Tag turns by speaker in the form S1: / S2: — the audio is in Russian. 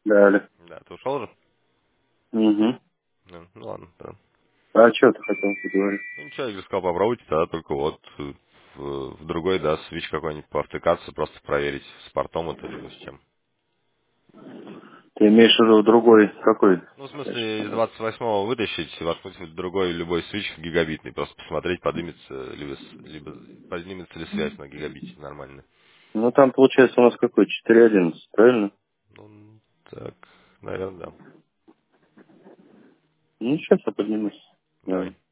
S1: Далее.
S2: Да, ты ушел уже?
S1: Угу.
S2: Ну ладно, да.
S1: А что ты хотел поговорить?
S2: Ну ничего, я сказал, попробуйте, тогда только вот в другой, да, свич какой-нибудь повтыкаться, просто проверить, с портом это либо с чем.
S1: Ты имеешь в виду другой какой?
S2: Ну, в смысле, из 28-го вытащить, воткнуть в другой любой свич гигабитный, просто посмотреть, поднимется, либо поднимется ли связь на гигабите нормально.
S1: Ну там получается у нас какой? 4.11, правильно?
S2: Ну, так, наверное, да.
S1: Ну сейчас я поднимусь.
S2: Давай.
S1: Давай.